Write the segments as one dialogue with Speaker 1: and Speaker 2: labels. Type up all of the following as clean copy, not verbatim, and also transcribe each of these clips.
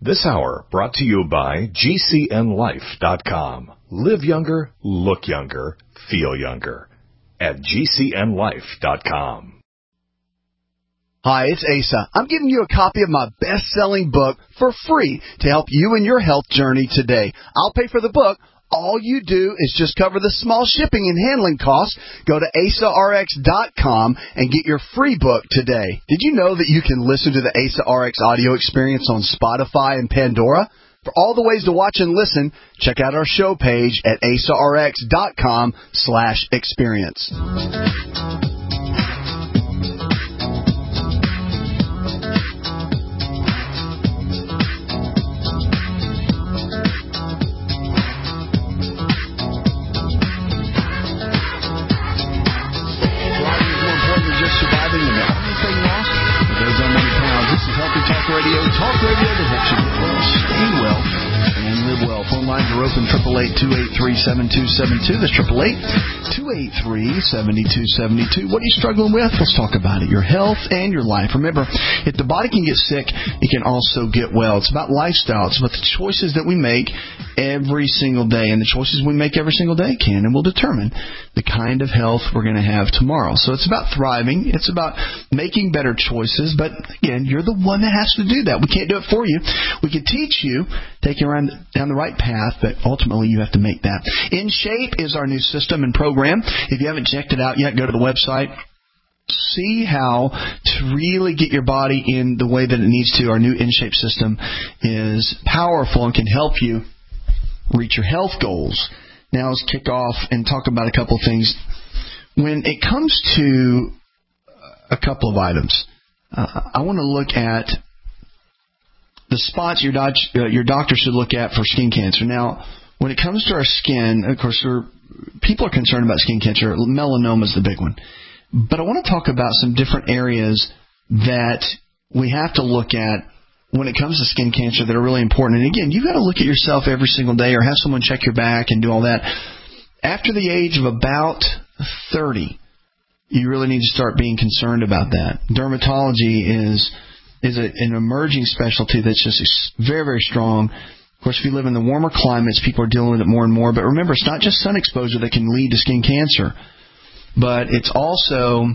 Speaker 1: This hour brought to you by GCNLife.com. Live younger, look younger, feel younger at GCNLife.com.
Speaker 2: Hi, it's Asa. I'm giving you a copy of my best-selling book for free to help you in your health journey today. I'll pay for the book. All you do is just cover the small shipping and handling costs. Go to AsaRx.com and get your free book today. Did you know that you can listen to the Asa RX audio experience on Spotify and Pandora? For all the ways to watch and listen, check out our show page at AsaRx.com/experience.
Speaker 3: Radio, talk radio that helps you get well, stay well, and live well. Phone lines are open, 888-283-7272. That's 888-283-7272. What are you struggling with? Let's talk about it. Your health and your life. Remember, if the body can get sick, it can also get well. It's about lifestyle. It's about the choices that we make every single day, and the choices we make every single day can and will determine the kind of health we're going to have tomorrow. So it's about thriving. It's about making better choices, but again, you're the one that has to do that. We can't do it for you. We can teach you, take you down the right path, but ultimately you have to make that. In Shape is our new system and program. If you haven't checked it out yet, go to the website. See how to really get your body in the way that it needs to. Our new In Shape system is powerful and can help you reach your health goals. Now let's kick off and talk about a couple of things. When it comes to a couple of items, I want to look at the spots your doctor should look at for skin cancer. Now, when it comes to our skin, of course, people are concerned about skin cancer. Melanoma is the big one. But I want to talk about some different areas that we have to look at when it comes to skin cancer that are really important. And again, you've got to look at yourself every single day or have someone check your back and do all that. After the age of about 30, you really need to start being concerned about that. Dermatology is an emerging specialty that's just very, very strong. Of course, if you live in the warmer climates, people are dealing with it more and more. But remember, it's not just sun exposure that can lead to skin cancer, but it's also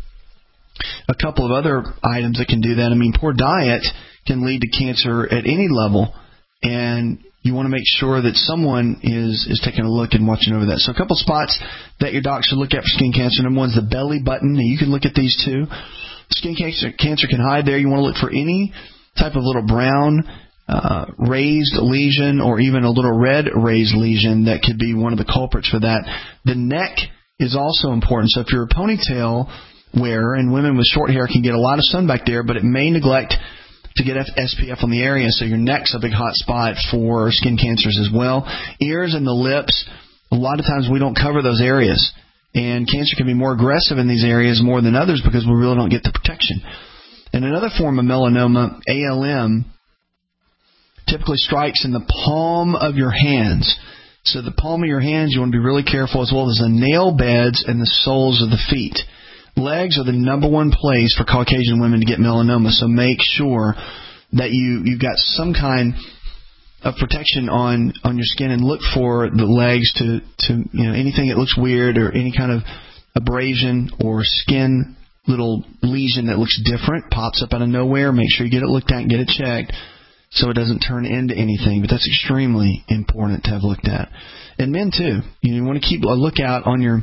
Speaker 3: a couple of other items that can do that. I mean, poor diet can lead to cancer at any level, and you want to make sure that someone is taking a look and watching over that. So a couple spots that your doc should look at for skin cancer. Number one is the belly button, and you can look at these too. Skin cancer can hide there. You want to look for any type of little brown raised lesion or even a little red raised lesion that could be one of the culprits for that. The neck is also important. So if you're a ponytail wearer, and women with short hair can get a lot of sun back there, but it may neglect to get SPF on the area, so your neck's a big hot spot for skin cancers as well. Ears and the lips, a lot of times we don't cover those areas, and cancer can be more aggressive in these areas more than others because we really don't get the protection. And another form of melanoma, ALM, typically strikes in the palm of your hands. So the palm of your hands, you want to be really careful, as well as the nail beds and the soles of the feet. Legs are the number one place for Caucasian women to get melanoma, so make sure that you've got some kind of protection on your skin, and look for the legs to anything that looks weird or any kind of abrasion or skin little lesion that looks different, pops up out of nowhere. Make sure you get it looked at and get it checked so it doesn't turn into anything. But that's extremely important to have looked at. And men too, you want to keep a lookout on your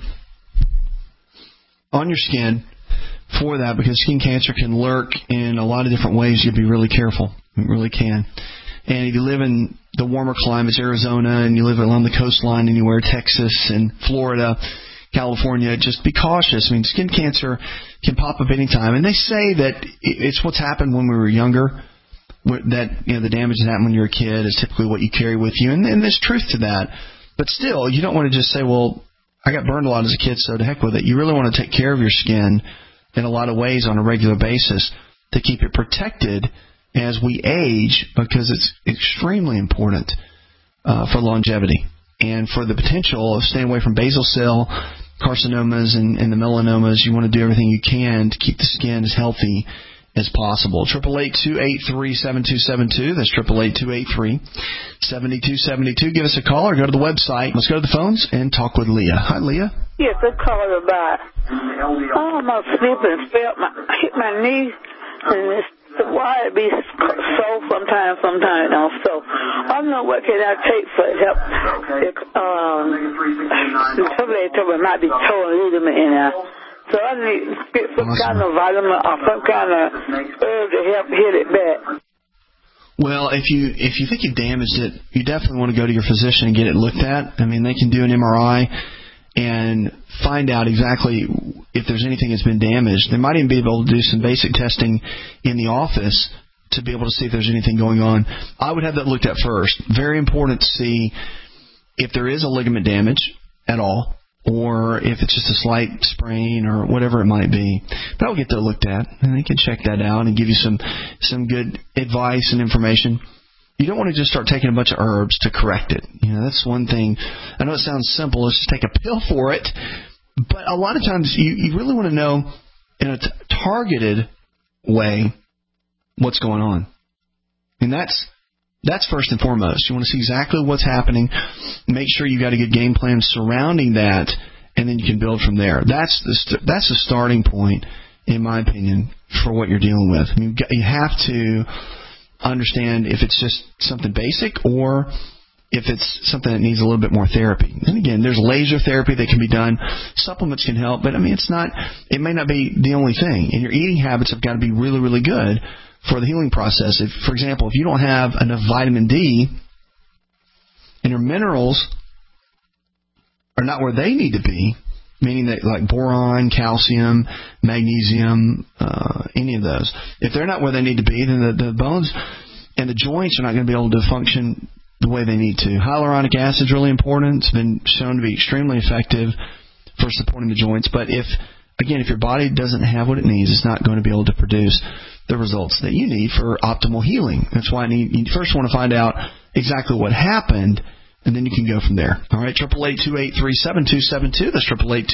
Speaker 3: skin for that, because skin cancer can lurk in a lot of different ways. You'll be really careful. It really can. And if you live in the warmer climates, Arizona, and you live along the coastline anywhere, Texas and Florida, California, just be cautious. I mean, skin cancer can pop up anytime. And they say that it's what's happened when we were younger, that the damage that happened when you were a kid is typically what you carry with you. And there's truth to that. But still, you don't want to just say, well, I got burned a lot as a kid, so to heck with it. You really want to take care of your skin in a lot of ways on a regular basis to keep it protected as we age, because it's extremely important for longevity and for the potential of staying away from basal cell carcinomas and the melanomas. You want to do everything you can to keep the skin as healthy as possible. 888-283-7272. That's 888-283-7272. Give us a call or go to the website. Let's go to the phones and talk with Leah. Hi, Leah.
Speaker 4: Yes, I called about my sleeping spell. Hit my knee, and it's why it be sore sometimes don't. So I don't know what can I take for help. Somebody told me it might be torn ligament in there. So I need to get some kind of vitamin or some kind of herb to help heal it back.
Speaker 3: Well, if you think you've damaged it, you definitely want to go to your physician and get it looked at. I mean, they can do an MRI and find out exactly if there's anything that's been damaged. They might even be able to do some basic testing in the office to be able to see if there's anything going on. I would have that looked at first. Very important to see if there is a ligament damage at all, or if it's just a slight sprain or whatever it might be. But I'll get that looked at, and they can check that out and give you some good advice and information. You don't want to just start taking a bunch of herbs to correct it. You know, that's one thing. I know it sounds simple. Let's just take a pill for it. But a lot of times you really want to know in a targeted way what's going on. And that's first and foremost. You want to see exactly what's happening. Make sure you got a good game plan surrounding that, and then you can build from there. That's the starting point, in my opinion, for what you're dealing with. I mean, you have to understand if it's just something basic or if it's something that needs a little bit more therapy. And again, there's laser therapy that can be done. Supplements can help, but I mean, it may not be the only thing. And your eating habits have got to be really, really good for the healing process. If, for example, if you don't have enough vitamin D and your minerals are not where they need to be, meaning that like boron, calcium, magnesium, any of those, if they're not where they need to be, then the bones and the joints are not going to be able to function the way they need to. Hyaluronic acid is really important. It's been shown to be extremely effective for supporting the joints. But if your body doesn't have what it needs, it's not going to be able to produce the results that you need for optimal healing. That's why you first want to find out exactly what happened, and then you can go from there. All right, 888-283-7272. That's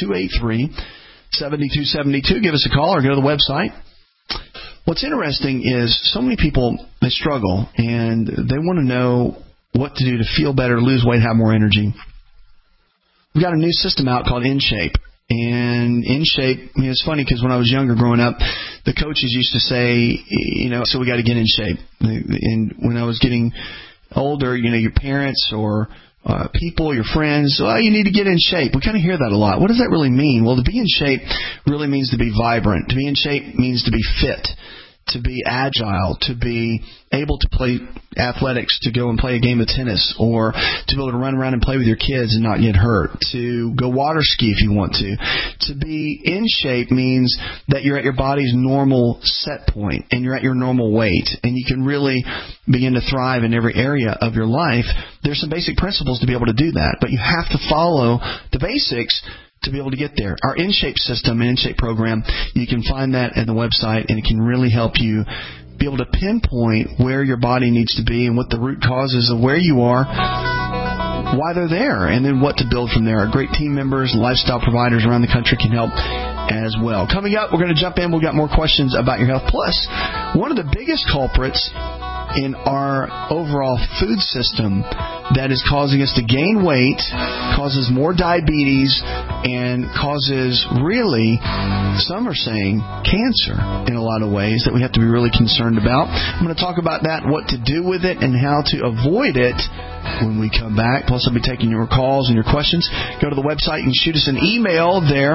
Speaker 3: 888-283-7272. Give us a call or go to the website. What's interesting is so many people, they struggle, and they want to know what to do to feel better, lose weight, have more energy. We've got a new system out called InShape. And InShape, it's funny because when I was younger growing up, the coaches used to say, so we got to get in shape. And when I was getting older, your parents or people, your friends, you need to get in shape. We kind of hear that a lot. What does that really mean? Well, to be in shape really means to be vibrant. To be in shape means to be fit, to be agile, to be able to play athletics, to go and play a game of tennis, or to be able to run around and play with your kids and not get hurt, to go water ski if you want to. To be in shape means that you're at your body's normal set point and you're at your normal weight, and you can really begin to thrive in every area of your life. There's some basic principles to be able to do that, but you have to follow the basics to be able to get there. Our InShape system, InShape program, you can find that at the website, and it can really help you be able to pinpoint where your body needs to be and what the root causes of where you are, why they're there, and then what to build from there. Our great team members, lifestyle providers around the country can help as well. Coming up, we're going to jump in. We've got more questions about your health. Plus, one of the biggest culprits in our overall food system that is causing us to gain weight, causes more diabetes, and causes really, some are saying, cancer in a lot of ways that we have to be really concerned about. I'm going to talk about that, what to do with it, and how to avoid it when we come back. Plus, I'll be taking your calls and your questions. Go to the website and shoot us an email there.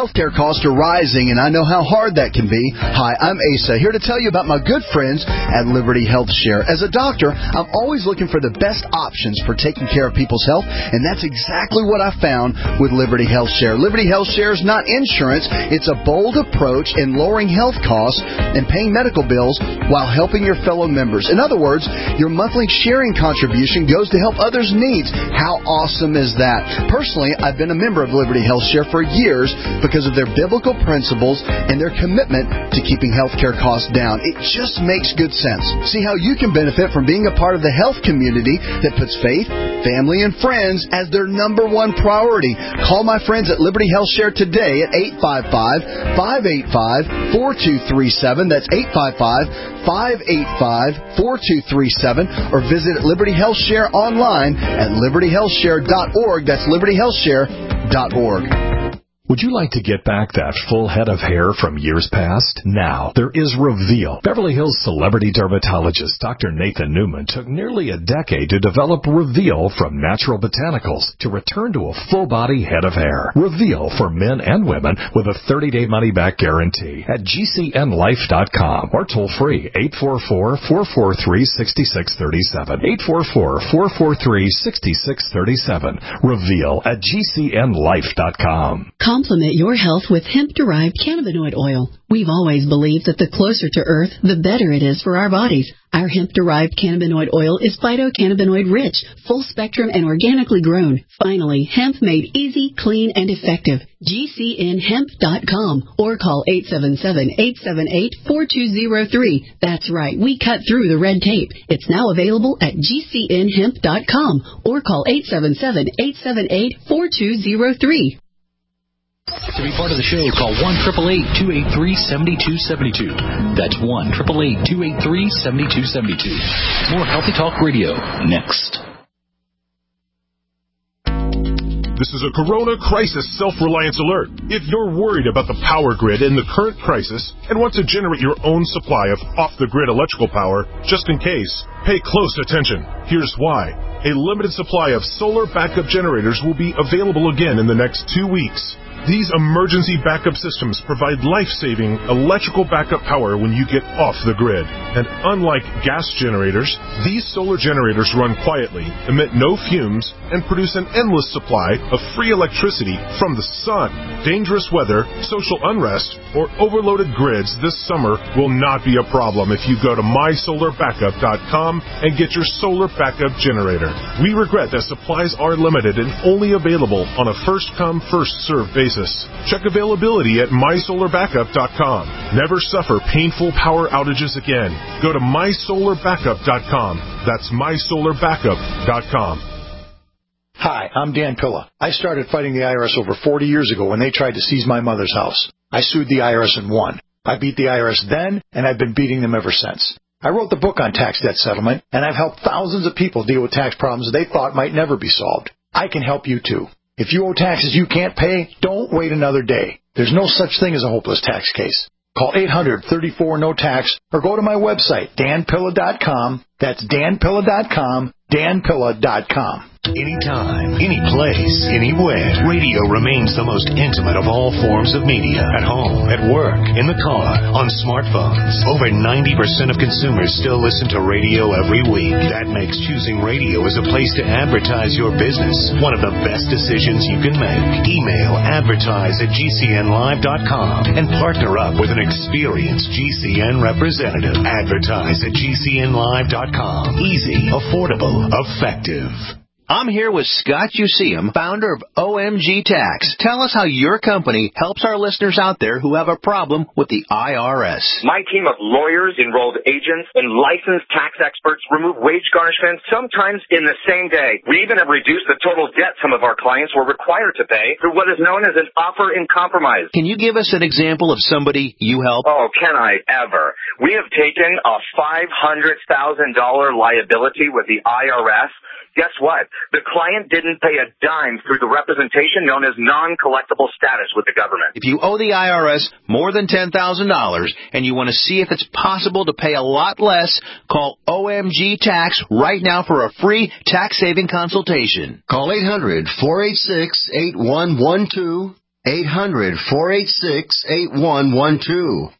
Speaker 2: Healthcare costs are rising, and I know how hard that can be. Hi, I'm Asa, here to tell you about my good friends at Liberty Health Share. As a doctor, I'm always looking for the best options for taking care of people's health, and that's exactly what I found with Liberty Health Share. Liberty Health Share is not insurance. It's a bold approach in lowering health costs and paying medical bills while helping your fellow members. In other words, your monthly sharing contribution goes to help others' needs. How awesome is that? Personally, I've been a member of Liberty Health Share for years because of their biblical principles and their commitment to keeping healthcare costs down. It just makes good sense. See how you can benefit from being a part of the health community that puts faith, family, and friends as their number one priority. Call my friends at Liberty Health Share today at 855-585-4237. That's 855-585-4237. Or visit Liberty Health Share online at libertyhealthshare.org. That's libertyhealthshare.org.
Speaker 1: Would you like to get back that full head of hair from years past? Now, there is Reveal. Beverly Hills celebrity dermatologist Dr. Nathan Newman took nearly a decade to develop Reveal from natural botanicals to return to a full-body head of hair. Reveal for men and women with a 30-day money-back guarantee at GCNlife.com or toll-free 844-443-6637. 844-443-6637. Reveal at GCNlife.com.
Speaker 5: Complement your health with hemp-derived cannabinoid oil. We've always believed that the closer to Earth, the better it is for our bodies. Our hemp-derived cannabinoid oil is phytocannabinoid-rich, full-spectrum, and organically grown. Finally, hemp made easy, clean, and effective. GCNhemp.com or call 877-878-4203. That's right, we cut through the red tape. It's now available at GCNhemp.com or call 877-878-4203.
Speaker 6: To be part of the show, call 1-888-283-7272. That's 1-888-283-7272. More Healthy Talk Radio next.
Speaker 7: This is a Corona Crisis Self-Reliance Alert. If you're worried about the power grid in the current crisis and want to generate your own supply of off-the-grid electrical power, just in case, pay close attention. Here's why. A limited supply of solar backup generators will be available again in the next 2 weeks. These emergency backup systems provide life-saving electrical backup power when you get off the grid. And unlike gas generators, these solar generators run quietly, emit no fumes, and produce an endless supply of free electricity from the sun. Dangerous weather, social unrest, or overloaded grids this summer will not be a problem if you go to mysolarbackup.com and get your solar backup generator. We regret that supplies are limited and only available on a first-come, first-served basis. Check availability at mysolarbackup.com. Never suffer painful power outages again. Go to mysolarbackup.com. That's mysolarbackup.com.
Speaker 8: Hi, I'm Dan Pilla. I started fighting the IRS over 40 years ago when they tried to seize my mother's house. I sued the IRS and won. I beat the IRS then, and I've been beating them ever since. I wrote the book on tax debt settlement, and I've helped thousands of people deal with tax problems they thought might never be solved. I can help you too. If you owe taxes you can't pay, don't wait another day. There's no such thing as a hopeless tax case. Call 800-34-NO-TAX or go to my website, danpilla.com. That's danpilla.com, danpilla.com.
Speaker 9: Anytime, any place, anywhere. Radio remains the most intimate of all forms of media. At home, at work, in the car, on smartphones. Over 90% of consumers still listen to radio every week. That makes choosing radio as a place to advertise your business one of the best decisions you can make. Email advertise@gcnlive.com and partner up with an experienced GCN representative. Advertise at gcnlive.com. Easy, affordable, effective.
Speaker 10: I'm here with Scott Useum, founder of OMG Tax. Tell us how your company helps our listeners out there who have a problem with the IRS.
Speaker 11: My team of lawyers, enrolled agents, and licensed tax experts remove wage garnishments sometimes in the same day. We even have reduced the total debt some of our clients were required to pay through what is known as an offer in compromise.
Speaker 10: Can you give us an example of somebody you help?
Speaker 11: Oh, can I ever? We have taken a $500,000 liability with the IRS. Guess what? The client didn't pay a dime through the representation known as non-collectible status with the government.
Speaker 10: If you owe the IRS more than $10,000 and you want to see if it's possible to pay a lot less, call OMG Tax right now for a free tax-saving consultation.
Speaker 12: Call 800-486-8112. 800-486-8112.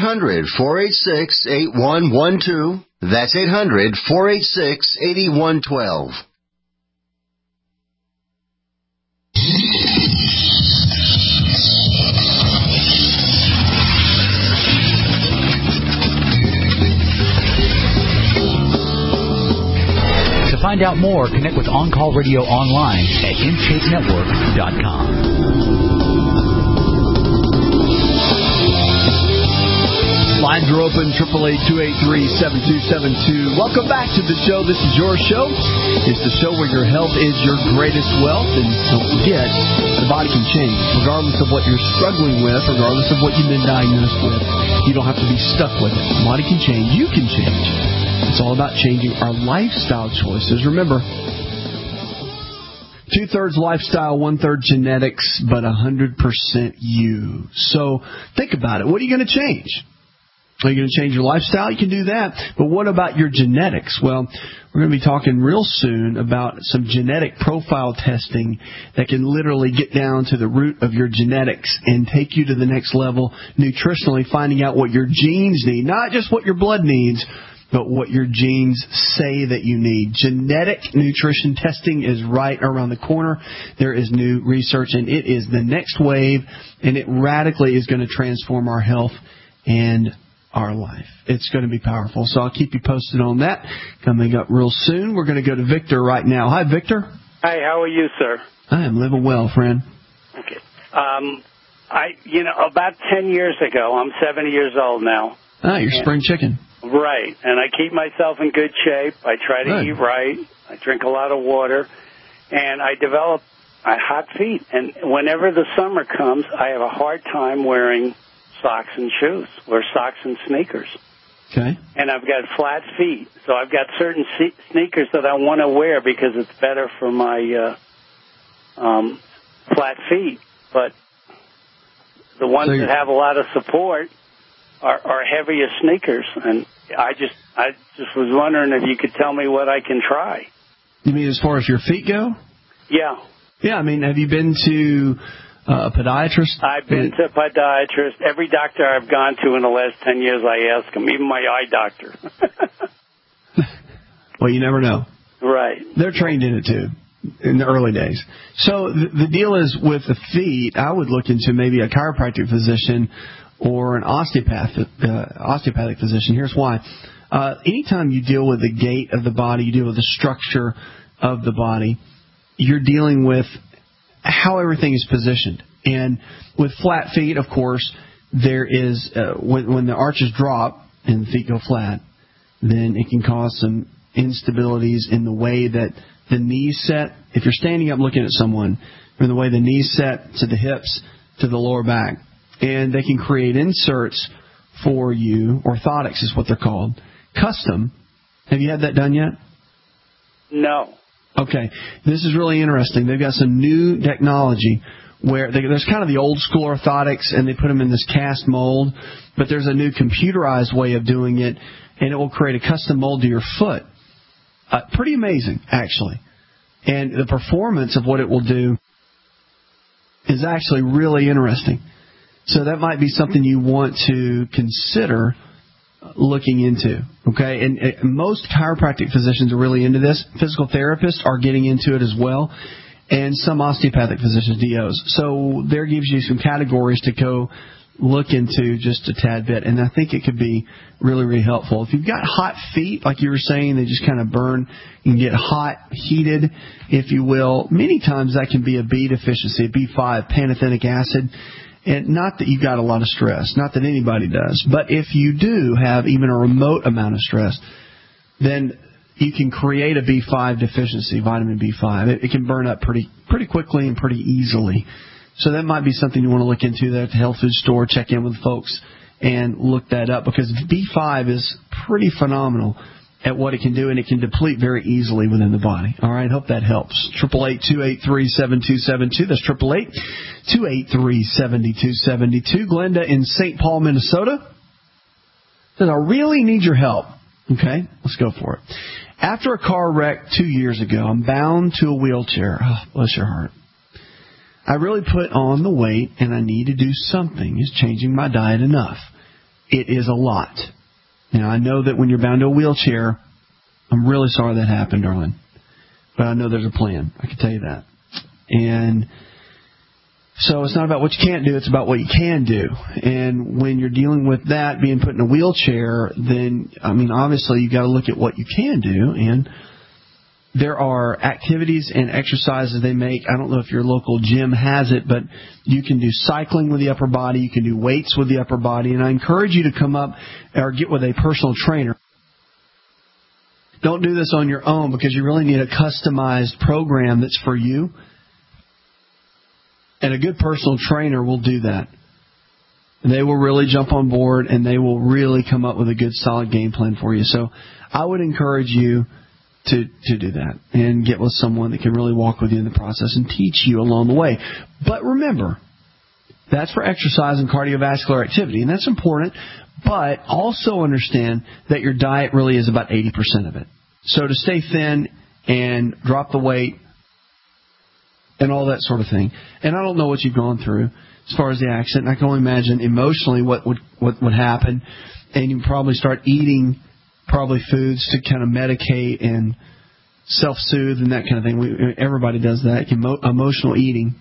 Speaker 12: 800-486-8112. That's 800-486-8112.
Speaker 6: To find out more, connect with On Call Radio online at InShapeNetwork.com.
Speaker 2: Lines are open, 888-283-7272. Welcome back to the show. This is your show. It's the show where your health is your greatest wealth. And don't forget, the body can change. Regardless of what you're struggling with, regardless of what you've been diagnosed with, you don't have to be stuck with it. The body can change. You can change. It's all about changing our lifestyle choices. Remember, 2/3 lifestyle, 1/3 genetics, but 100% you. So think about it. What are you going to change? Are you going to change your lifestyle? You can do that. But what about your genetics? Well, we're going to be talking real soon about some genetic profile testing that can literally get down to the root of your genetics and take you to the next level nutritionally, finding out what your genes need, not just what your blood needs, but what your genes say that you need. Genetic nutrition testing is right around the corner. There is new research, and it is the next wave, and it radically is going to transform our health and our life. It's going to be powerful. So I'll keep you posted on that. Coming up real soon, we're going to go to Victor right now. Hi, Victor.
Speaker 13: Hi, how are you, sir?
Speaker 2: I am living well, friend.
Speaker 13: Okay. About 10 years ago, I'm 70 years old now.
Speaker 2: Ah, you're spring chicken.
Speaker 13: Right. And I keep myself in good shape. I try to eat right. I drink a lot of water. And I develop hot feet. And whenever the summer comes, I have a hard time wearing socks and shoes, or socks and sneakers.
Speaker 2: Okay.
Speaker 13: And I've got flat feet, so I've got certain sneakers that I want to wear because it's better for my flat feet. But the ones that have a lot of support are heavier sneakers, and I just was wondering if you could tell me what I can try.
Speaker 2: You mean as far as your feet go?
Speaker 13: Yeah.
Speaker 2: Yeah, I mean, have you been to a podiatrist?
Speaker 13: I've been to a podiatrist. Every doctor I've gone to in the last 10 years, I ask them, even my eye doctor.
Speaker 2: Well, you never know.
Speaker 13: Right.
Speaker 2: They're trained in it, too, in the early days. So the deal is with the feet, I would look into maybe a chiropractic physician or an osteopathic physician. Here's why. Anytime you deal with the gait of the body, you deal with the structure of the body, you're dealing with how everything is positioned. And with flat feet, of course, there is, when the arches drop and the feet go flat, then it can cause some instabilities in the way that the knees set. If you're standing up looking at someone, from the way the knees set to the hips to the lower back, and they can create inserts for you. Orthotics is what they're called. Custom. Have you had that done yet?
Speaker 13: No.
Speaker 2: Okay. This is really interesting. They've got some new technology where there's kind of the old school orthotics, and they put them in this cast mold, but there's a new computerized way of doing it, and it will create a custom mold to your foot. Pretty amazing, actually. And the performance of what it will do is actually really interesting. So that might be something you want to consider looking into, okay? And most chiropractic physicians are really into this. Physical therapists are getting into it as well, and some osteopathic physicians, DOs. So there gives you some categories to go look into just a tad bit, and I think it could be really, really helpful. If you've got hot feet, like you were saying, they just kind of burn, you can get hot, heated, if you will. Many times that can be a B deficiency, a B5, pantothenic acid. And not that you've got a lot of stress, not that anybody does, but if you do have even a remote amount of stress, then you can create a B5 deficiency, vitamin B5. It can burn up pretty quickly and pretty easily. So that might be something you want to look into there at the health food store, check in with folks and look that up, because B5 is pretty phenomenal at what it can do, and it can deplete very easily within the body. All right, hope that helps. 888-283-7272. That's 888-283-7272. Glenda in St. Paul, Minnesota says, I really need your help. Okay, let's go for it. After a car wreck 2 years ago, I'm bound to a wheelchair. Oh, bless your heart.
Speaker 3: I really put on the weight, and I need to do something. Is changing my diet enough? It is a lot. Now, I know that when you're bound to a wheelchair, I'm really sorry that happened, darling. But I know there's a plan. I can tell you that. And so it's not about what you can't do, it's about what you can do. And when you're dealing with that, being put in a wheelchair, then, obviously you've got to look at what you can do. And there are activities and exercises they make. I don't know if your local gym has it, but you can do cycling with the upper body. You can do weights with the upper body. And I encourage you to come up or get with a personal trainer. Don't do this on your own because you really need a customized program that's for you. And a good personal trainer will do that. They will really jump on board and they will really come up with a good, solid game plan for you. So I would encourage you to do that and get with someone that can really walk with you in the process and teach you along the way. But remember, that's for exercise and cardiovascular activity, and that's important. But also understand that your diet really is about 80% of it. So to stay thin and drop the weight and all that sort of thing. And I don't know what you've gone through as far as the accident. I can only imagine emotionally what would happen. And you probably start eating foods to kind of medicate and self-soothe and that kind of thing. Everybody does that, emotional eating.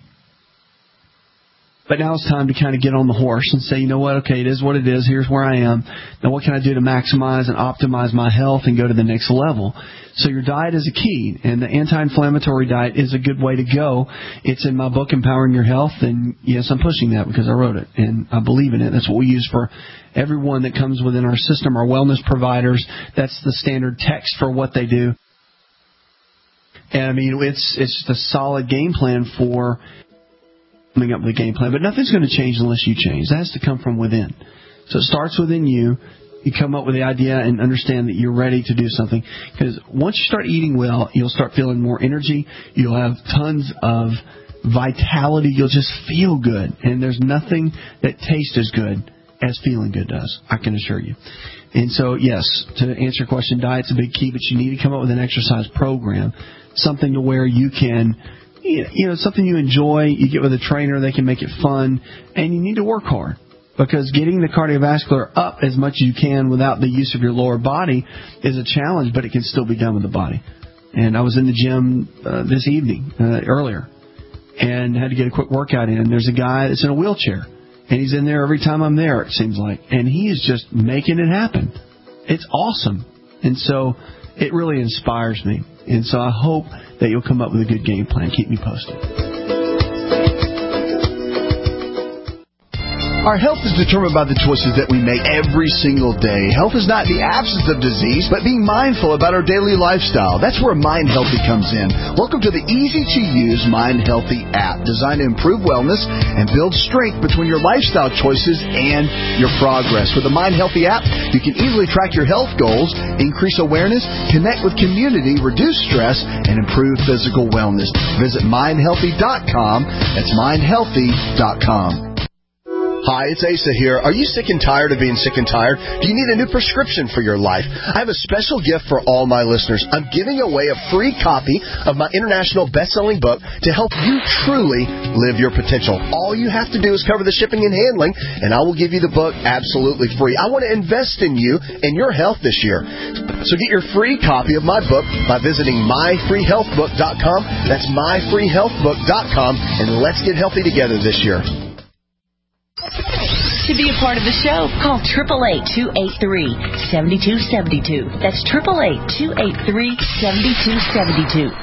Speaker 3: But now it's time to kind of get on the horse and say, you know what, okay, it is what it is. Here's where I am. Now what can I do to maximize and optimize my health and go to the next level? So your diet is a key, and the anti-inflammatory diet is a good way to go. It's in my book, Empowering Your Health, and yes, I'm pushing that because I wrote it, and I believe in it. That's what we use for everyone that comes within our system, our wellness providers. That's the standard text for what they do. And, it's the solid game plan for coming up with a game plan. But nothing's going to change unless you change. That has to come from within. So it starts within you. You come up with the idea and understand that you're ready to do something. Because once you start eating well, you'll start feeling more energy. You'll have tons of vitality. You'll just feel good. And there's nothing that tastes as good as feeling good does, I can assure you. And so, yes, to answer your question, diet's a big key, but you need to come up with an exercise program, something to where you can, something you enjoy. You get with a trainer, they can make it fun, and you need to work hard. Because getting the cardiovascular up as much as you can without the use of your lower body is a challenge, but it can still be done with the body. And I was in the gym this evening, earlier, and had to get a quick workout in. There's a guy that's in a wheelchair, and he's in there every time I'm there, it seems like. And he is just making it happen. It's awesome. And so it really inspires me. And so I hope that you'll come up with a good game plan. Keep me posted.
Speaker 2: Our health is determined by the choices that we make every single day. Health is not the absence of disease, but being mindful about our daily lifestyle. That's where Mind Healthy comes in. Welcome to the easy-to-use Mind Healthy app, designed to improve wellness and build strength between your lifestyle choices and your progress. With the Mind Healthy app, you can easily track your health goals, increase awareness, connect with community, reduce stress, and improve physical wellness. Visit mindhealthy.com. That's mindhealthy.com. Hi, it's Asa here. Are you sick and tired of being sick and tired? Do you need a new prescription for your life? I have a special gift for all my listeners. I'm giving away a free copy of my international best-selling book to help you truly live your potential. All you have to do is cover the shipping and handling, and I will give you the book absolutely free. I want to invest in you and your health this year. So get your free copy of my book by visiting myfreehealthbook.com. That's myfreehealthbook.com, and let's get healthy together this year.
Speaker 14: To be a part of the show, call 888-283-7272. That's 888-283-7272.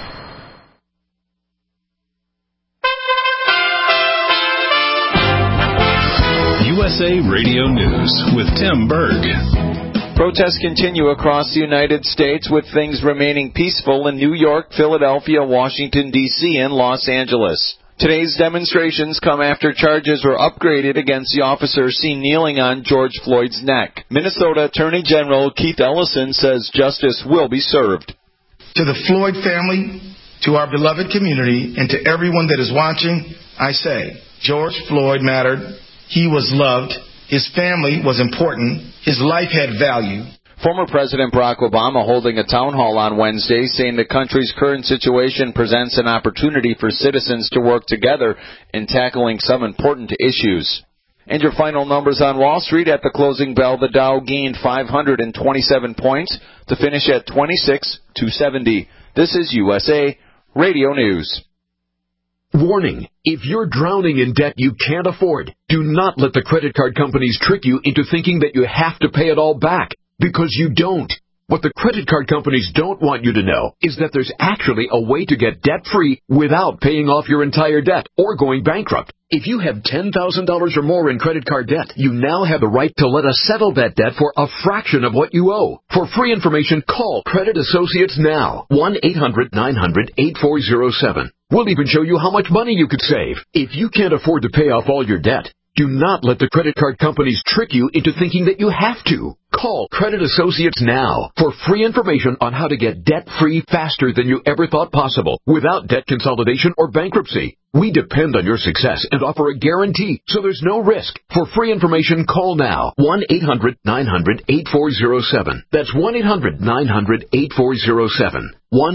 Speaker 1: USA Radio News with Tim Berg.
Speaker 15: Protests continue across the United States, with things remaining peaceful in New York, Philadelphia, Washington, D.C., and Los Angeles. Today's demonstrations come after charges were upgraded against the officer seen kneeling on George Floyd's neck. Minnesota Attorney General Keith Ellison says justice will be served.
Speaker 16: To the Floyd family, to our beloved community, and to everyone that is watching, I say, George Floyd mattered. He was loved. His family was important. His life had value.
Speaker 15: Former President Barack Obama holding a town hall on Wednesday saying the country's current situation presents an opportunity for citizens to work together in tackling some important issues. And your final numbers on Wall Street at the closing bell, the Dow gained 527 points to finish at 26,270. This is USA Radio News.
Speaker 17: Warning, if you're drowning in debt you can't afford, do not let the credit card companies trick you into thinking that you have to pay it all back. Because you don't. What the credit card companies don't want you to know is that there's actually a way to get debt-free without paying off your entire debt or going bankrupt. If you have $10,000 or more in credit card debt, you now have the right to let us settle that debt for a fraction of what you owe. For free information, call Credit Associates now. 1-800-900-8407. We'll even show you how much money you could save. If you can't afford to pay off all your debt, do not let the credit card companies trick you into thinking that you have to. Call Credit Associates now for free information on how to get debt-free faster than you ever thought possible without debt consolidation or bankruptcy. We depend on your success and offer a guarantee, so there's no risk. For free information, call now. 1-800-900-8407. That's 1-800-900-8407.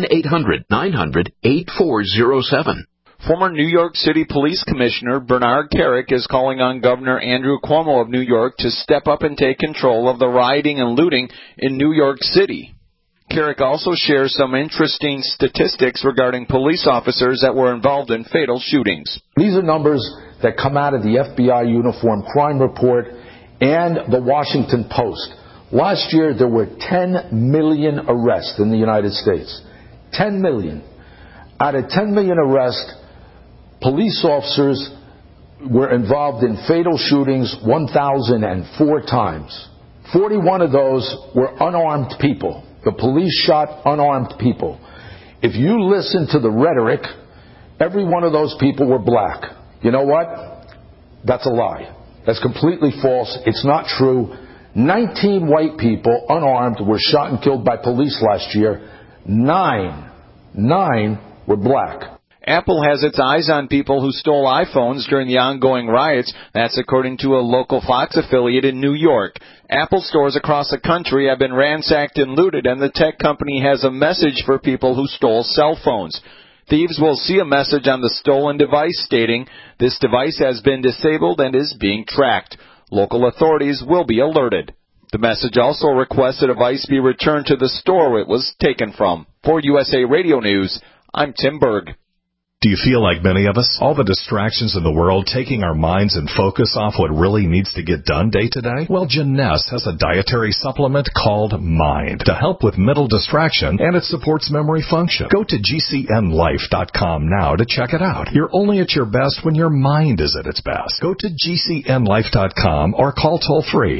Speaker 17: 1-800-900-8407.
Speaker 15: Former New York City Police Commissioner Bernard Kerik is calling on Governor Andrew Cuomo of New York to step up and take control of the rioting and looting in New York City. Kerik also shares some interesting statistics regarding police officers that were involved in fatal shootings.
Speaker 18: These are numbers that come out of the FBI Uniform Crime Report and the Washington Post. Last year, there were 10 million arrests in the United States. 10 million. Out of 10 million arrests, police officers were involved in fatal shootings 1,004 times. 41 of those were unarmed people. The police shot unarmed people. If you listen to the rhetoric, every one of those people were black. You know what? That's a lie. That's completely false. It's not true. 19 white people, unarmed, were shot and killed by police last year. 9 were black.
Speaker 15: Apple has its eyes on people who stole iPhones during the ongoing riots. That's according to a local Fox affiliate in New York. Apple stores across the country have been ransacked and looted, and the tech company has a message for people who stole cell phones. Thieves will see a message on the stolen device stating, "This device has been disabled and is being tracked. Local authorities will be alerted." The message also requests the device be returned to the store it was taken from. For USA Radio News, I'm Tim Berg.
Speaker 1: Do you feel like many of us? All the distractions in the world taking our minds and focus off what really needs to get done day to day? Well, Jeunesse has a dietary supplement called Mind to help with mental distraction, and it supports memory function. Go to GCNlife.com now to check it out. You're only at your best when your mind is at its best. Go to GCNlife.com or call toll-free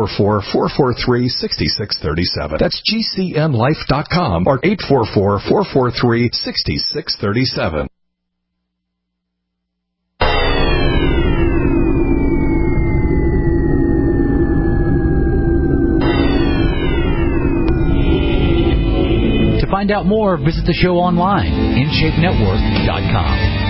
Speaker 1: 844-443-6637. That's GCNlife.com or 844-443-6637.
Speaker 6: To find out more, visit the show online, InShapeNetwork.com.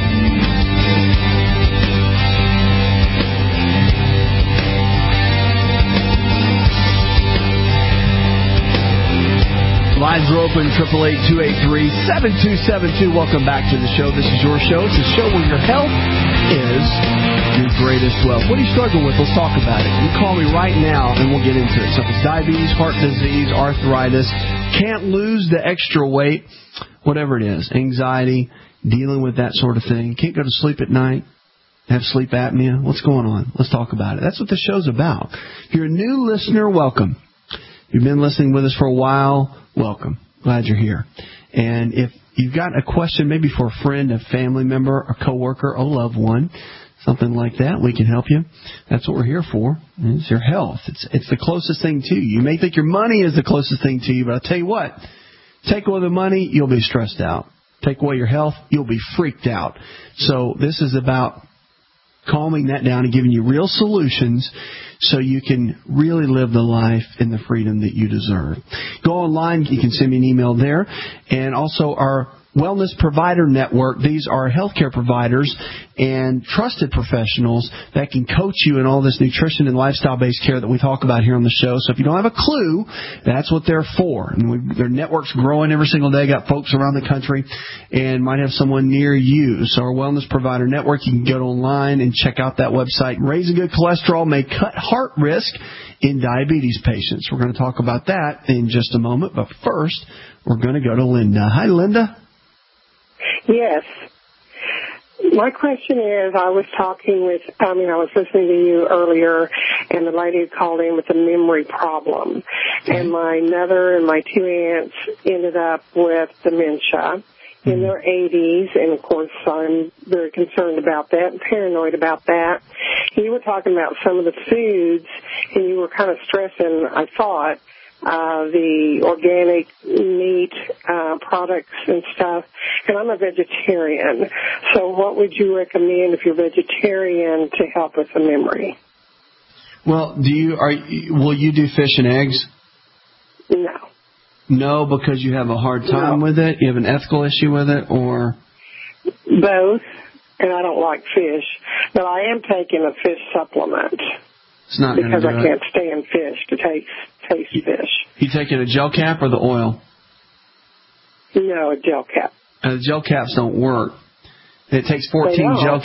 Speaker 2: Lines are open, 888-283-7272. Welcome back to the show. This is your show. It's a show where your health is your greatest wealth. What do you struggle with? Let's talk about it. You call me right now, and we'll get into it. So if it's diabetes, heart disease, arthritis, can't lose the extra weight, whatever it is, anxiety, dealing with that sort of thing, can't go to sleep at night, have sleep apnea, what's going on? Let's talk about it. That's what the show's about. If you're a new listener, welcome. If you've been listening with us for a while, welcome. Glad you're here. And if you've got a question maybe for a friend, a family member, a coworker, a loved one, something like that, we can help you. That's what we're here for. It's your health. It's the closest thing to you. You may think your money is the closest thing to you, but I'll tell you what, take away the money, you'll be stressed out. Take away your health, you'll be freaked out. So this is about calming that down and giving you real solutions so you can really live the life and the freedom that you deserve. Go online. You can send me an email there. And also our Wellness Provider Network. These are healthcare providers and trusted professionals that can coach you in all this nutrition and lifestyle-based care that we talk about here on the show. So if you don't have a clue, that's what they're for. And their network's growing every single day. Got folks around the country and might have someone near you. So our Wellness Provider Network, you can go online and check out that website. Raising good cholesterol may cut heart risk in diabetes patients. We're going to talk about that in just a moment. But first, we're going to go to Linda. Hi, Linda.
Speaker 19: Yes. My question is, I was listening to you earlier, and the lady who called in with a memory problem. And my mother and my 2 aunts ended up with dementia in their 80s, and of course I'm very concerned about that and paranoid about that. You were talking about some of the foods, and you were kind of stressing, I thought, the organic meat products and stuff, and I'm a vegetarian. So what would you recommend if you're vegetarian to help with the memory?
Speaker 2: Well, will you do fish and eggs?
Speaker 19: No.
Speaker 2: No, because you have a hard time with it? You have an ethical issue with it, or?
Speaker 19: Both, and I don't like fish, but I am taking a fish supplement.
Speaker 2: It's not going to do it.
Speaker 19: Because I can't stand fish to taste fish.
Speaker 2: You taking a gel cap or the oil?
Speaker 19: No, a gel cap.
Speaker 2: The gel caps don't work. It takes 14 gel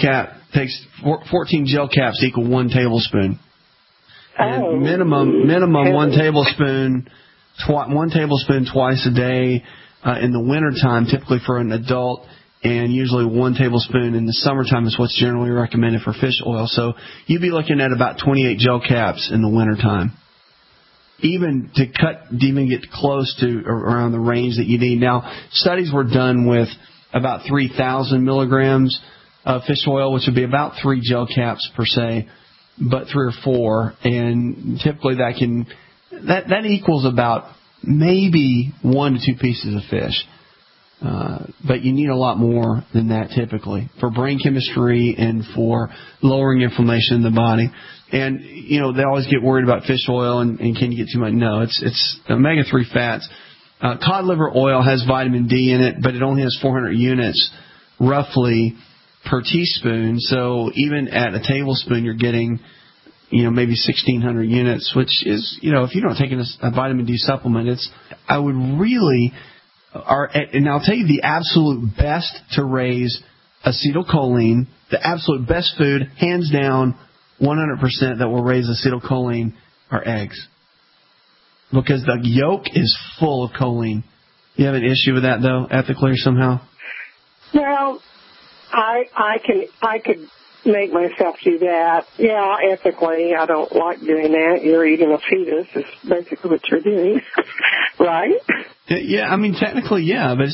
Speaker 2: caps to equal 1 tablespoon. And minimum 1 tablespoon. 1 tablespoon twice a day in the wintertime, typically for an adult, and usually 1 tablespoon in the summertime is what's generally recommended for fish oil. So you'd be looking at about 28 gel caps in the wintertime. Even to get close to around the range that you need. Now, studies were done with about 3,000 milligrams of fish oil, which would be about 3 gel caps per se, but 3 or 4, and typically that equals about maybe 1 to 2 pieces of fish. But you need a lot more than that typically for brain chemistry and for lowering inflammation in the body. And, they always get worried about fish oil and can you get too much? No, it's omega-3 fats. Cod liver oil has vitamin D in it, but it only has 400 units roughly per teaspoon. So even at a tablespoon, you're getting, maybe 1,600 units, which is, if you're not taking a vitamin D supplement, I would really... And I'll tell you the absolute best to raise acetylcholine, the absolute best food, hands down, 100% that will raise acetylcholine are eggs. Because the yolk is full of choline. You have an issue with that, though, ethically or somehow?
Speaker 19: Well, I could make myself do that. Yeah, ethically, I don't like doing that. You're eating a fetus is basically what you're doing, right?
Speaker 2: Yeah, technically, yeah, but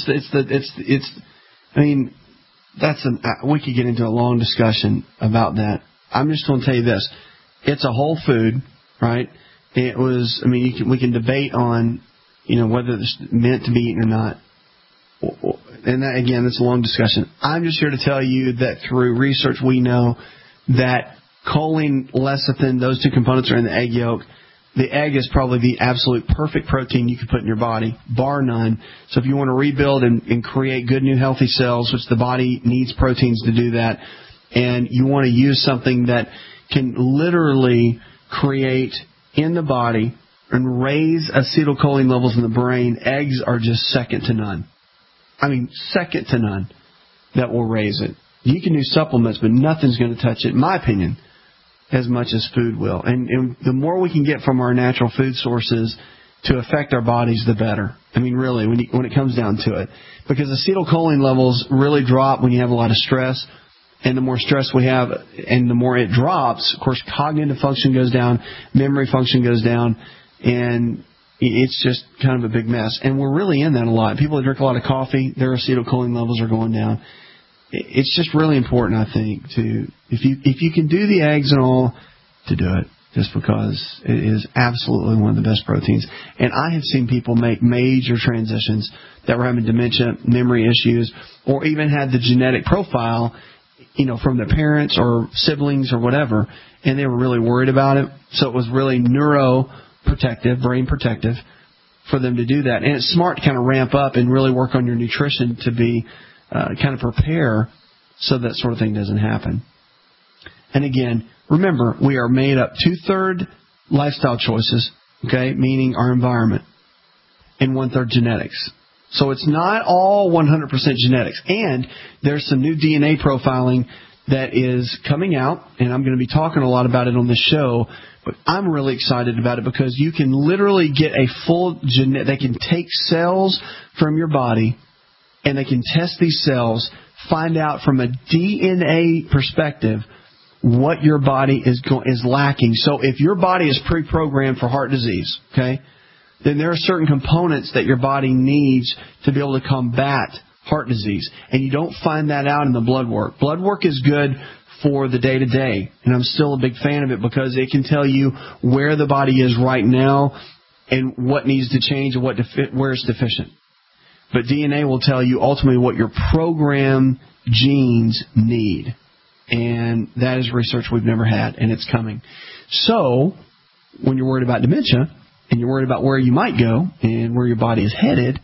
Speaker 2: we could get into a long discussion about that. I'm just going to tell you this. It's a whole food, right? We can debate on, whether it's meant to be eaten or not. And that, again, that's a long discussion. I'm just here to tell you that through research we know that choline, lecithin, those 2 components are in the egg yolk. The egg is probably the absolute perfect protein you can put in your body, bar none. So if you want to rebuild and create good new healthy cells, which the body needs proteins to do that, and you want to use something that can literally create in the body and raise acetylcholine levels in the brain, eggs are just second to none. Second to none that will raise it. You can do supplements, but nothing's going to touch it, in my opinion, as much as food will. And the more we can get from our natural food sources to affect our bodies, the better. Really, when it comes down to it. Because acetylcholine levels really drop when you have a lot of stress. And the more stress we have and the more it drops, of course, cognitive function goes down, memory function goes down, and it's just kind of a big mess. And we're really in that a lot. People that drink a lot of coffee, their acetylcholine levels are going down. It's just really important, I think, if you can do the eggs and all, to do it, just because it is absolutely one of the best proteins. And I have seen people make major transitions that were having dementia, memory issues, or even had the genetic profile, from their parents or siblings or whatever, and they were really worried about it. So it was really neuroprotective, brain protective, for them to do that. And it's smart to kind of ramp up and really work on your nutrition to be kind of prepare so that sort of thing doesn't happen. And again, remember, we are made up 2/3 lifestyle choices, okay, meaning our environment, and 1/3 genetics. So it's not all 100% genetics. And there's some new DNA profiling that is coming out, and I'm going to be talking a lot about it on this show, but I'm really excited about it because you can literally get a full genetic. They can take cells from your body, and they can test these cells, find out from a DNA perspective what your body is lacking. So if your body is pre-programmed for heart disease, okay, then there are certain components that your body needs to be able to combat heart disease. And you don't find that out in the blood work. Blood work is good for the day-to-day, and I'm still a big fan of it because it can tell you where the body is right now and what needs to change and where it's deficient. But DNA will tell you ultimately what your programmed genes need. And that is research we've never had, and it's coming. So when you're worried about dementia and you're worried about where you might go and where your body is headed,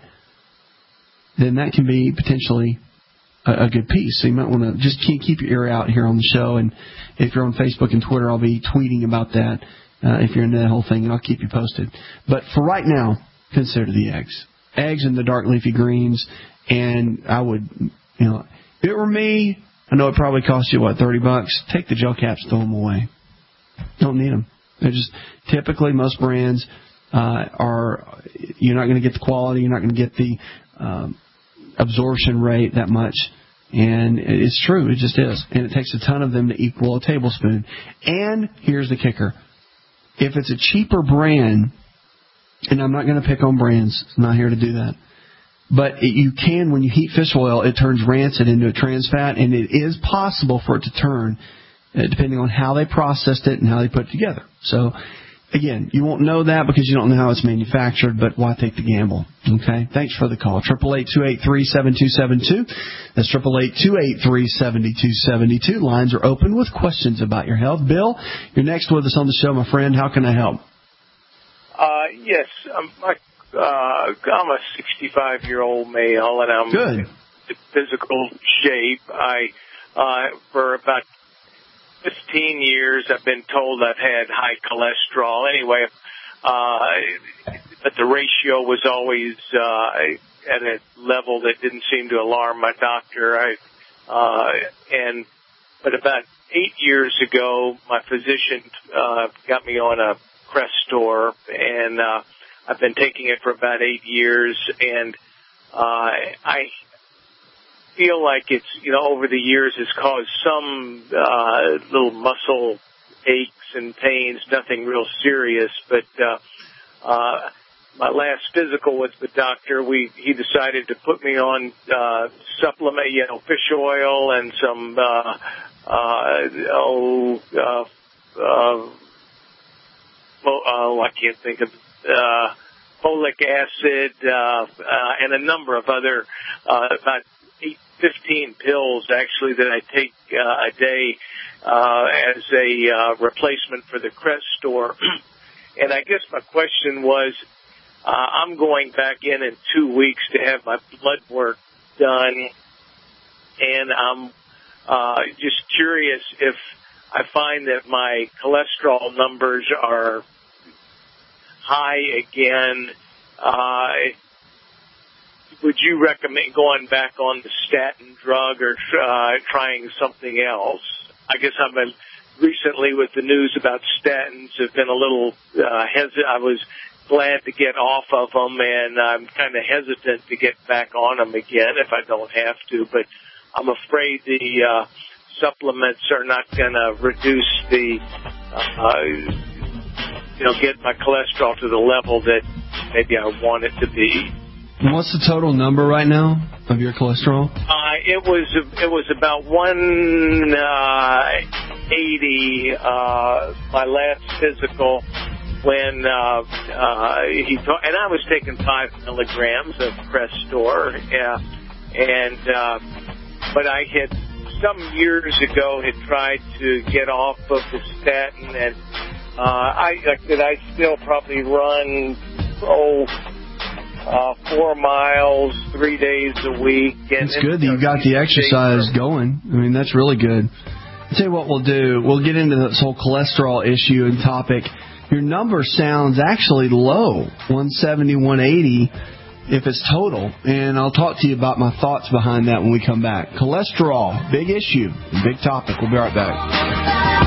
Speaker 2: then that can be potentially a good piece. So you might want to just keep your ear out here on the show. And if you're on Facebook and Twitter, I'll be tweeting about that if you're into that whole thing, and I'll keep you posted. But for right now, consider the eggs. Eggs and the dark leafy greens. And I would, if it were me, I know it probably costs you, $30? Take the gel caps, throw them away. Don't need them. They're just typically most brands you're not going to get the quality, you're not going to get the absorption rate that much. And it's true, it just is. And it takes a ton of them to equal a tablespoon. And here's the kicker. If it's a cheaper brand, and I'm not going to pick on brands, I'm not here to do that, but you can, when you heat fish oil, it turns rancid into a trans fat, and it is possible for it to turn, depending on how they processed it and how they put it together. So, again, you won't know that because you don't know how it's manufactured, but why take the gamble? Okay? Thanks for the call. 888-283-7272. That's 888-283-7272. Lines are open with questions about your health. Bill, you're next with us on the show, my friend. How can I help?
Speaker 20: Yes. I'm a 65-year-old male, and I'm in physical shape. For about 15 years, I've been told I've had high cholesterol. Anyway, but the ratio was always at a level that didn't seem to alarm my doctor. But about 8 years ago, my physician got me on a Crestor, and I've been taking it for about 8 years, and I feel like it's, over the years has caused some little muscle aches and pains, nothing real serious, but my last physical with the doctor, he decided to put me on supplement, fish oil and some I can't think of folic acid and a number of other about 15 pills actually that I take a day as a replacement for the Crestor. And I guess my question was, I'm going back in 2 weeks to have my blood work done, and I'm just curious if I find that my cholesterol numbers are high again. Would you recommend going back on the statin drug or trying something else? I guess I've been recently with the news about statins have been a little hesitant. I was glad to get off of them, and I'm kind of hesitant to get back on them again if I don't have to. But I'm afraid the supplements are not going to reduce the, get my cholesterol to the level that maybe I want it to be.
Speaker 2: What's the total number right now of your cholesterol?
Speaker 20: It was about 180 my last physical when he told, and I was taking 5 milligrams of Crestor, but I had some years ago had tried to get off of the statin, and I still probably run 4 miles, 3 days a week. And
Speaker 2: it's good that you got the exercise going. I mean, that's really good. I'll tell you what we'll do. We'll get into this whole cholesterol issue and topic. Your number sounds actually low, 170, 180, if it's total. And I'll talk to you about my thoughts behind that when we come back. Cholesterol, big issue, big topic. We'll be right back.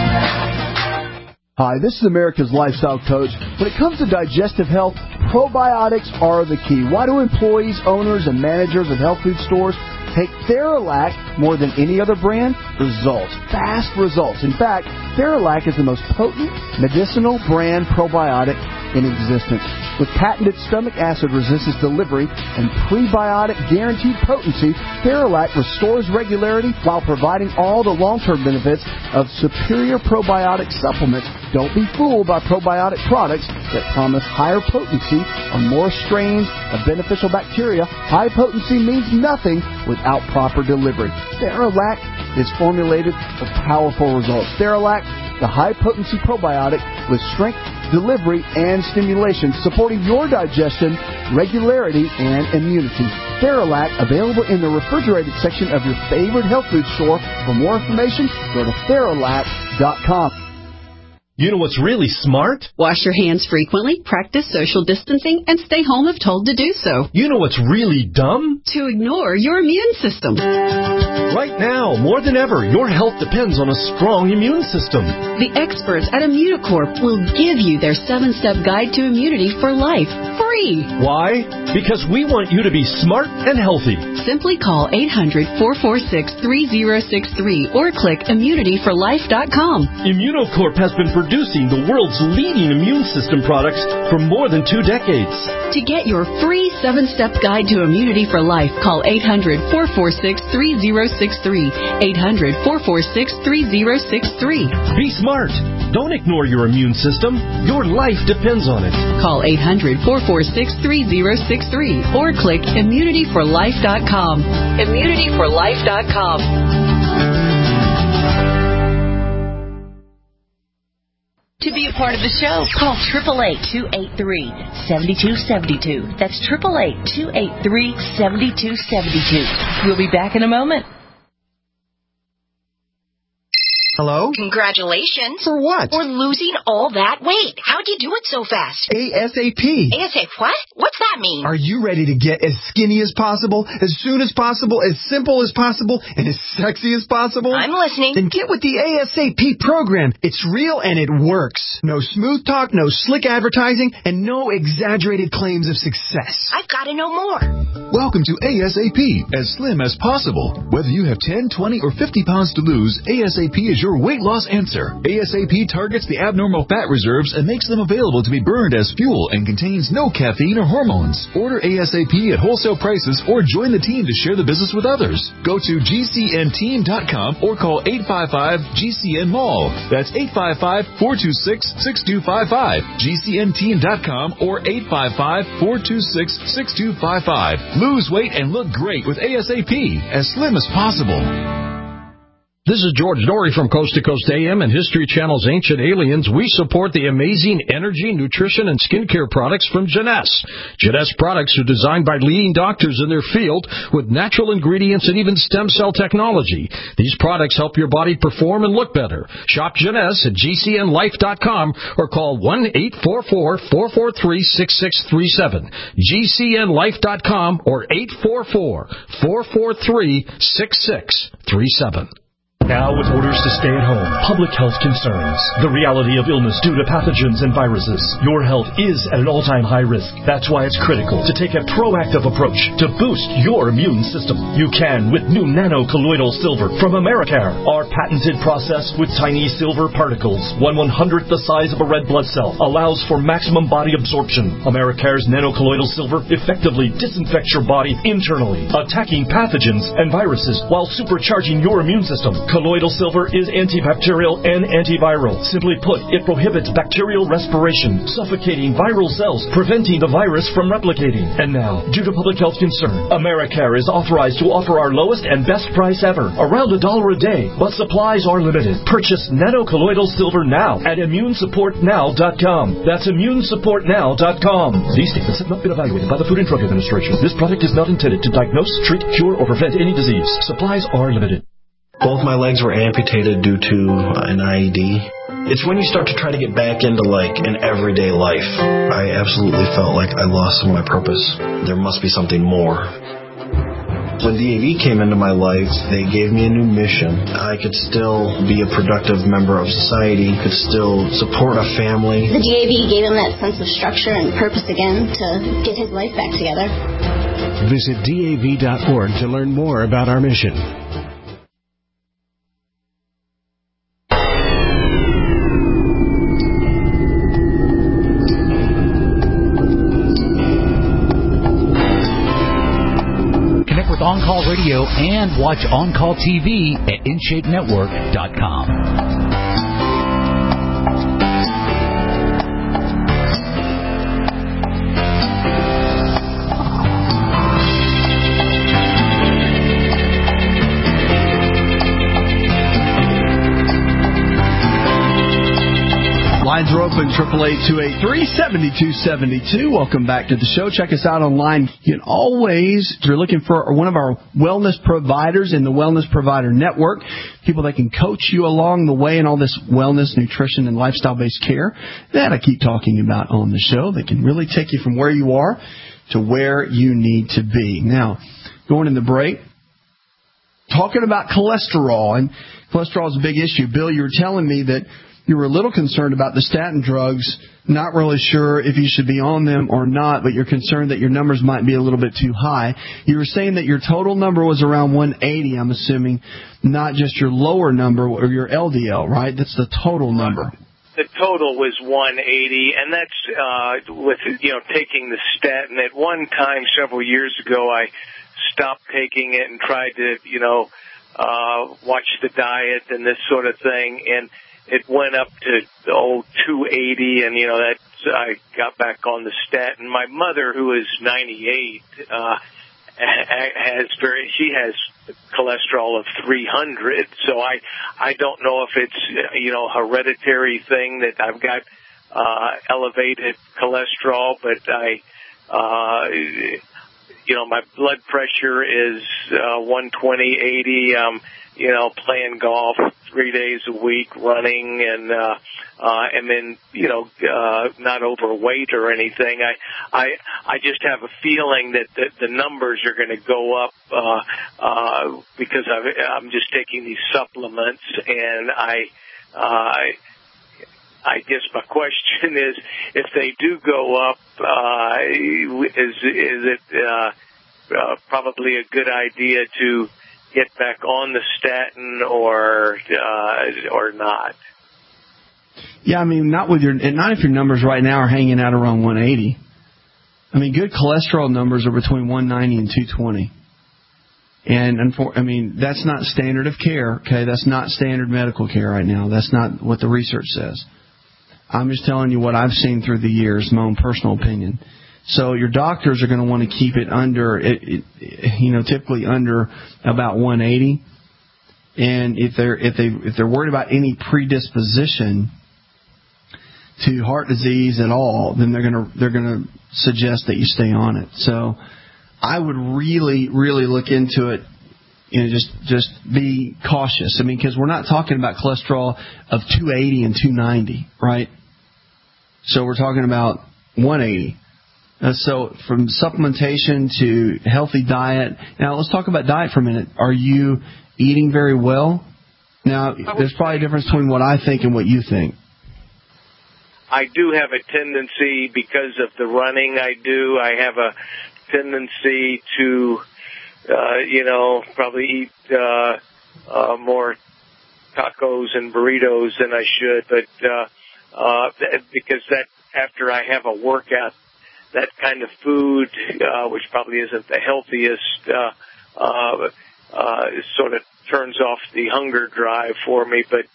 Speaker 21: Hi, this is America's Lifestyle Coach. When it comes to digestive health, probiotics are the key. Why do employees, owners, and managers of health food stores take Theralac more than any other brand? Results. Fast results. In fact, Theralac is the most potent medicinal brand probiotic in existence. With patented stomach acid resistance delivery and prebiotic guaranteed potency, Theralac restores regularity while providing all the long-term benefits of superior probiotic supplements. Don't be fooled by probiotic products that promise higher potency or more strains of beneficial bacteria. High potency means nothing without proper delivery. Theralac is formulated for powerful results. Theralac, the high-potency probiotic with strength, delivery, and stimulation, supporting your digestion, regularity, and immunity. Theralac, available in the refrigerated section of your favorite health food store. For more information, go to Theralac.com.
Speaker 22: You know what's really smart?
Speaker 5: Wash your hands frequently, practice social distancing, and stay home if told to do so.
Speaker 22: You know what's really dumb?
Speaker 5: To ignore your immune system.
Speaker 22: Right now, more than ever, your health depends on a strong immune system.
Speaker 5: The experts at Immunocorp will give you their 7-step guide to immunity for life, free.
Speaker 22: Why? Because we want you to be smart and healthy.
Speaker 5: Simply call 800-446-3063 or click immunityforlife.com.
Speaker 22: Immunocorp has been producing the world's leading immune system products for more than 2 decades.
Speaker 5: To get your free 7-step guide to immunity for life, call 800-446-3063. 800-446-3063.
Speaker 22: Be smart. Don't ignore your immune system. Your life depends on it.
Speaker 5: Call 800-446-3063 or click immunityforlife.com. Immunityforlife.com.
Speaker 14: To be a part of the show, call 888-283-7272. That's 888-283-7272. We'll be back in a moment.
Speaker 23: Hello?
Speaker 24: Congratulations.
Speaker 23: For what?
Speaker 24: For losing all that weight. How'd you do it so fast?
Speaker 23: ASAP.
Speaker 24: ASAP what? What's that mean?
Speaker 23: Are you ready to get as skinny as possible, as soon as possible, as simple as possible, and as sexy as possible?
Speaker 24: I'm listening.
Speaker 23: Then get with the ASAP program. It's real and it works. No smooth talk, no slick advertising, and no exaggerated claims of success.
Speaker 24: I've got to know more.
Speaker 25: Welcome to ASAP, as slim as possible. Whether you have 10, 20, or 50 pounds to lose, ASAP is your weight loss answer. ASAP targets the abnormal fat reserves and makes them available to be burned as fuel and contains no caffeine or hormones. Order ASAP at wholesale prices or join the team to share the business with others. Go to GCNteam.com or call 855-GCN-MALL. That's 855-426-6255. GCNteam.com or 855-426-6255. Lose weight and look great with ASAP, as slim as possible.
Speaker 26: This is George Dory from Coast to Coast AM and History Channel's Ancient Aliens. We support the amazing energy, nutrition, and skincare products from Jeunesse. Jeunesse products are designed by leading doctors in their field with natural ingredients and even stem cell technology. These products help your body perform and look better. Shop Jeunesse at GCNlife.com or call 1-844-443-6637. GCNlife.com or 844-443-6637.
Speaker 27: Now with orders to stay at home, public health concerns, the reality of illness due to pathogens and viruses, your health is at an all-time high risk. That's why it's critical to take a proactive approach to boost your immune system. You can with new nano-colloidal silver from Americare. Our patented process with tiny silver particles, 1/100th the size of a red blood cell, allows for maximum body absorption. Americare's nano-colloidal silver effectively disinfects your body internally, attacking pathogens and viruses while supercharging your immune system. Colloidal silver is antibacterial and antiviral. Simply put, it prohibits bacterial respiration, suffocating viral cells, preventing the virus from replicating. And now, due to public health concern, Americare is authorized to offer our lowest and best price ever, around $1 a day, but supplies are limited. Purchase nanocolloidal silver now at immunesupportnow.com. That's immunesupportnow.com. These statements have not been evaluated by the Food and Drug Administration. This product is not intended to diagnose, treat, cure, or prevent any disease. Supplies are limited.
Speaker 4: Both my legs were amputated due to an IED. It's when you start to try to get back into, an everyday life. I absolutely felt like I lost some of my purpose. There must be something more. When DAV came into my life, they gave me a new mission. I could still be a productive member of society, could still support a family.
Speaker 7: The DAV gave him that sense of structure and purpose again to get his life back together.
Speaker 8: Visit DAV.org to learn more about our mission.
Speaker 9: On Call Radio and watch On Call TV at InShapeNetwork.com.
Speaker 2: Lines are open, 888-283-7272. Welcome back to the show. Check us out online. You can always, if you're looking for one of our wellness providers in the Wellness Provider Network, people that can coach you along the way in all this wellness, nutrition, and lifestyle-based care that I keep talking about on the show. They can really take you from where you are to where you need to be. Now, going in the break, talking about cholesterol, and cholesterol is a big issue. Bill, you were telling me that you were a little concerned about the statin drugs, not really sure if you should be on them or not, but you're concerned that your numbers might be a little bit too high. You were saying that your total number was around 180, I'm assuming, not just your lower number or your LDL, right? That's the total number.
Speaker 20: The total was 180, and that's with taking the statin. At one time, several years ago, I stopped taking it and tried to watch the diet and this sort of thing, and it went up to 280, and I got back on the statin. My mother, who is 98, she has cholesterol of 300. So I don't know if it's a hereditary thing that I've got elevated cholesterol, but my blood pressure is 120/80. Playing golf 3 days a week, running, and then not overweight or anything. I just have a feeling that the numbers are going to go up because I'm just taking these supplements, and I guess my question is, if they do go up, is it probably a good idea to get back on the statin or not?
Speaker 2: Yeah, I mean, not if your numbers right now are hanging out around 180. I mean, good cholesterol numbers are between 190 and 220. And that's not standard of care, okay? That's not standard medical care right now. That's not what the research says. I'm just telling you what I've seen through the years, my own personal opinion. So your doctors are going to want to keep it under, typically under about 180. And if they're worried about any predisposition to heart disease at all, then they're going to suggest that you stay on it. So I would really, really look into it. Just be cautious. I mean, because we're not talking about cholesterol of 280 and 290, right? So we're talking about 180. So from supplementation to healthy diet. Now let's talk about diet for a minute. Are you eating very well? Now there's probably a difference between what I think and what you think.
Speaker 20: I do have a tendency, because of the running I have a tendency to, probably eat more tacos and burritos than I should. But because that after I have a workout, that kind of food, which probably isn't the healthiest, sort of turns off the hunger drive for me. But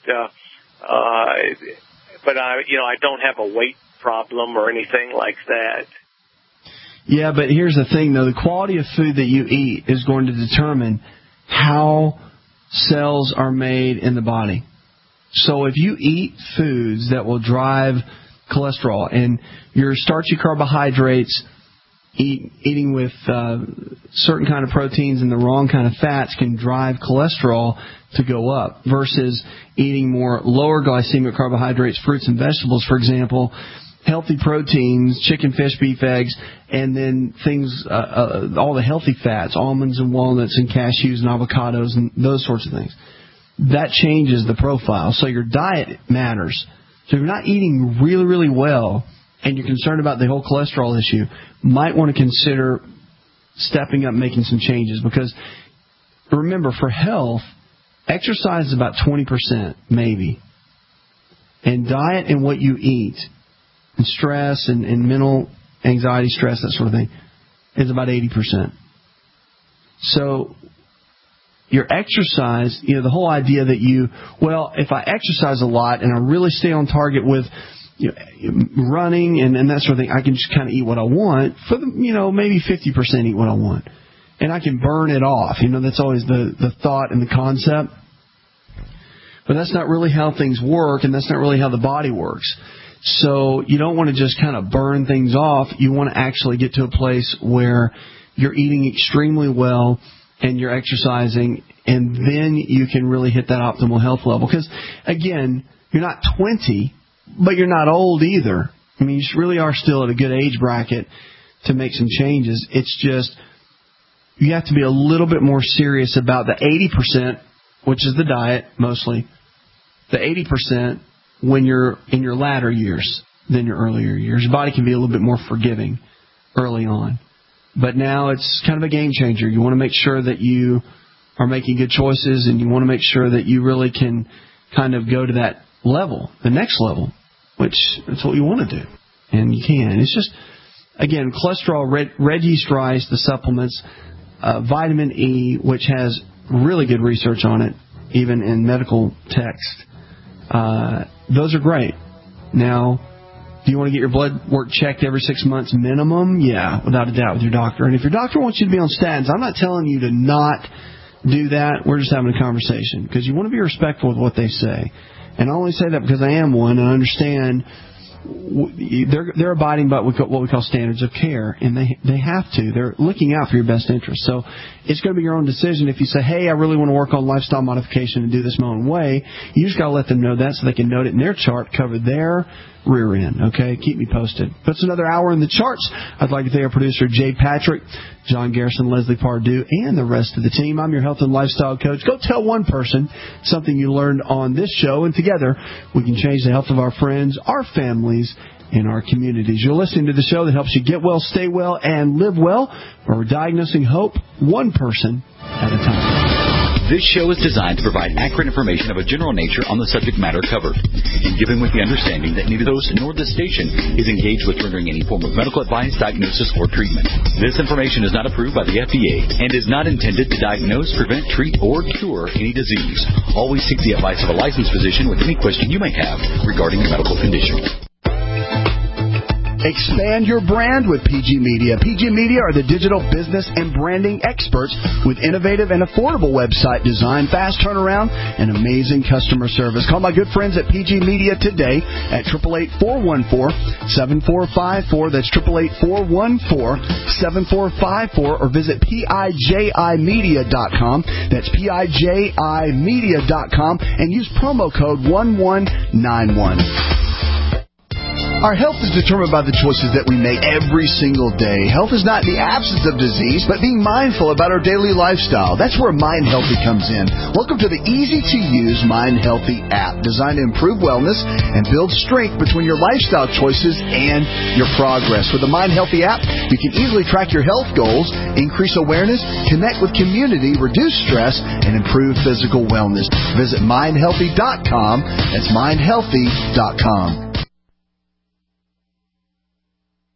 Speaker 20: I don't have a weight problem or anything like that.
Speaker 21: Yeah, but here's the thing, though. The quality of food that you eat is going to determine how cells are made in the body. So if you eat foods that will drive cholesterol and your starchy carbohydrates, eating with certain kind of proteins and the wrong kind of fats can drive cholesterol to go up versus eating more lower glycemic carbohydrates, fruits and vegetables, for example, healthy proteins, chicken, fish, beef, eggs, and then things, all the healthy fats, almonds and walnuts and cashews and avocados and those sorts of things. That changes the profile. So your diet matters. So if you're not eating really, really well and you're concerned about the whole cholesterol issue, might want to consider stepping up, making some changes. Because remember, for health, exercise is about 20%, maybe. And diet and what you eat, and stress and mental anxiety, stress, that sort of thing, is about 80%. So your exercise, the whole idea that if I exercise a lot and I really stay on target with running and that sort of thing, I can just kind of eat what I want for maybe 50% eat what I want. And I can burn it off. That's always the thought and the concept. But that's not really how things work, and that's not really how the body works. So you don't want to just kind of burn things off. You want to actually get to a place where you're eating extremely well and you're exercising, and then you can really hit that optimal health level. Because, again, you're not 20, but you're not old either. I mean, you really are still at a good age bracket to make some changes. It's just you have to be a little bit more serious about the 80%, which is the diet mostly, the 80% when you're in your latter years than your earlier years. Your body can be a little bit more forgiving early on. But now it's kind of a game changer. You want to make sure that you are making good choices, and you want to make sure that you really can kind of go to that level, the next level, which that's what you want to do. And you can. It's just, again, cholesterol, red yeast rice, the supplements, vitamin E, which has really good research on it, even in medical text. Those are great. Now, do you want to get your blood work checked every 6 months minimum? Yeah, without a doubt, with your doctor. And if your doctor wants you to be on statins, I'm not telling you to not do that. We're just having a conversation because you want to be respectful of what they say. And I only say that because I am one, and I understand they're abiding by what we call standards of care, and they have to. They're looking out for your best interest. So it's going to be your own decision. If you say, hey, I really want to work on lifestyle modification and do this my own way, you just got to let them know that so they can note it in their chart, cover their rear end. Okay, keep me posted. That's another hour in the charts. I'd like to thank our producer, Jay Patrick, John Garrison, Leslie Pardue, and the rest of the team. I'm your health and lifestyle coach. Go tell one person something you learned on this show, and together we can change the health of our friends, our families, and our communities. You're listening to the show that helps you get well, stay well, and live well, where we're diagnosing hope one person at a time.
Speaker 6: This show is designed to provide accurate information of a general nature on the subject matter covered, and given with the understanding that neither the host nor the station is engaged with rendering any form of medical advice, diagnosis, or treatment. This information is not approved by the FDA and is not intended to diagnose, prevent, treat, or cure any disease. Always seek the advice of a licensed physician with any question you may have regarding your medical condition.
Speaker 2: Expand your brand with PG Media. PG Media are the digital business and branding experts with innovative and affordable website design, fast turnaround, and amazing customer service. Call my good friends at PG Media today at 888-414-7454. That's 888-414-7454, or visit PIJImedia.com. That's PIJImedia.com, and use promo code 1191. Our health is determined by the choices that we make every single day. Health is not the absence of disease, but being mindful about our daily lifestyle. That's where Mind Healthy comes in. Welcome to the easy-to-use Mind Healthy app, designed to improve wellness and build strength between your lifestyle choices and your progress. With the Mind Healthy app, you can easily track your health goals, increase awareness, connect with community, reduce stress, and improve physical wellness. Visit mindhealthy.com. That's mindhealthy.com.